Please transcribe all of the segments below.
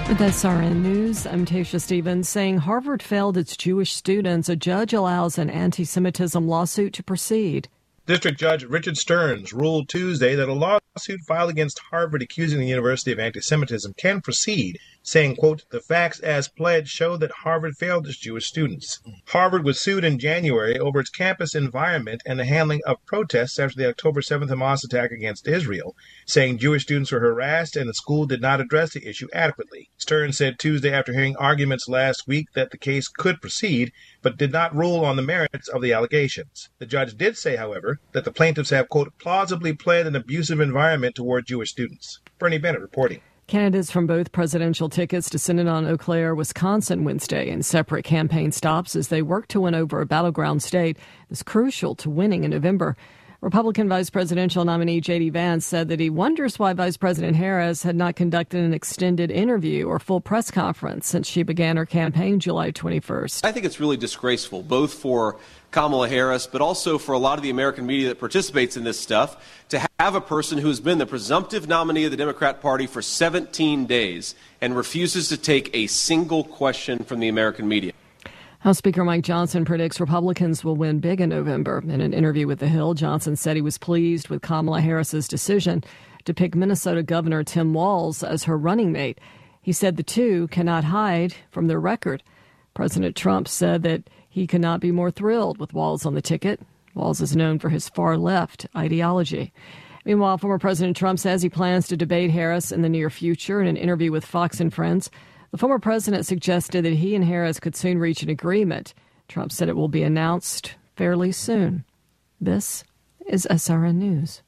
With SRN News, I'm Tasha Stevens. Saying Harvard failed its Jewish students, a judge allows an anti-Semitism lawsuit to proceed. District Judge Richard Stearns ruled Tuesday that a lawsuit filed against Harvard accusing the university of anti-Semitism can proceed, saying, quote, the facts as pledged show that Harvard failed its Jewish students. Harvard was sued in January over its campus environment and the handling of protests after the October 7th Hamas attack against Israel, saying Jewish students were harassed and the school did not address the issue adequately. Stearns said Tuesday after hearing arguments last week that the case could proceed, but did not rule on the merits of the allegations. The judge did say, however, that the plaintiffs have, quote, plausibly pled an abusive environment toward Jewish students. Bernie Bennett reporting. Candidates from both presidential tickets descended on Eau Claire, Wisconsin Wednesday in separate campaign stops as they work to win over a battleground state that's crucial to winning in November. Republican vice presidential nominee J.D. Vance said that he wonders why Vice President Harris had not conducted an extended interview or full press conference since she began her campaign July 21st. I think it's really disgraceful, both for Kamala Harris, but also for a lot of the American media that participates in this stuff, to have a person who's been the presumptive nominee of the Democrat Party for 17 days and refuses to take a single question from the American media. House Speaker Mike Johnson predicts Republicans will win big in November. In an interview with The Hill, Johnson said he was pleased with Kamala Harris's decision to pick Minnesota Governor Tim Walz as her running mate. He said the two cannot hide from their record. President Trump said that he could not be more thrilled with Walz on the ticket. Walz is known for his far-left ideology. Meanwhile, former President Trump says he plans to debate Harris in the near future. In an interview with Fox and Friends, the former president suggested that he and Harris could soon reach an agreement. Trump said it will be announced fairly soon. This is SRN News.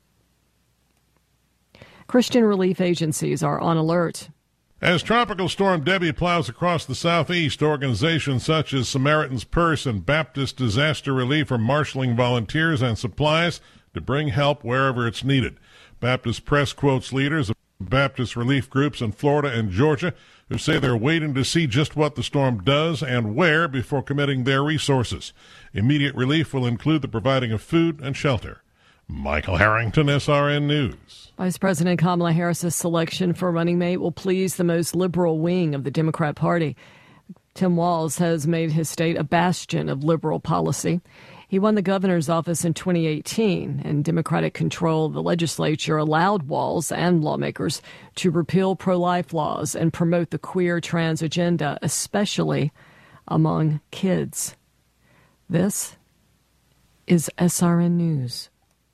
Christian relief agencies are on alert. As Tropical Storm Debbie plows across the southeast, organizations such as Samaritan's Purse and Baptist Disaster Relief are marshaling volunteers and supplies to bring help wherever it's needed. Baptist Press quotes leaders of Baptist relief groups in Florida and Georgia who say they're waiting to see just what the storm does and where before committing their resources. Immediate relief will include the providing of food and shelter. Michael Harrington, SRN News. Vice President Kamala Harris's selection for running mate will please the most liberal wing of the Democrat Party. Tim Walz has made his state a bastion of liberal policy. He won the governor's office in 2018, and Democratic control of the legislature allowed Walz and lawmakers to repeal pro-life laws and promote the queer trans agenda, especially among kids. This is SRN News.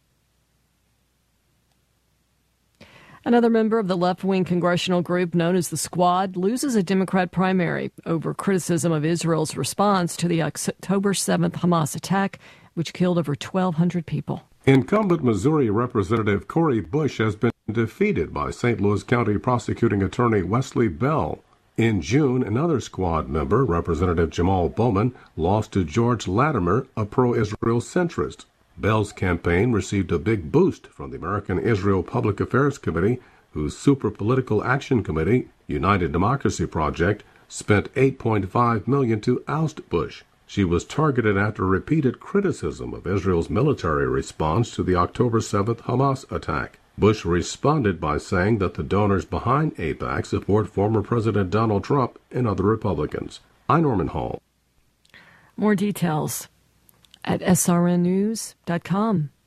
Another member of the left-wing congressional group known as the Squad loses a Democrat primary over criticism of Israel's response to the October 7th Hamas attack, which killed over 1,200 people. Incumbent Missouri Representative Cori Bush has been defeated by St. Louis County Prosecuting Attorney Wesley Bell. In June, another Squad member, Representative Jamal Bowman, lost to George Latimer, a pro-Israel centrist. Bell's campaign received a big boost from the American Israel Public Affairs Committee, whose Super Political Action Committee, United Democracy Project, spent $8.5 million to oust Bush. She was targeted after repeated criticism of Israel's military response to the October 7th Hamas attack. Bush responded by saying that the donors behind AIPAC support former President Donald Trump and other Republicans. I'm Norman Hall. More details at srnnews.com.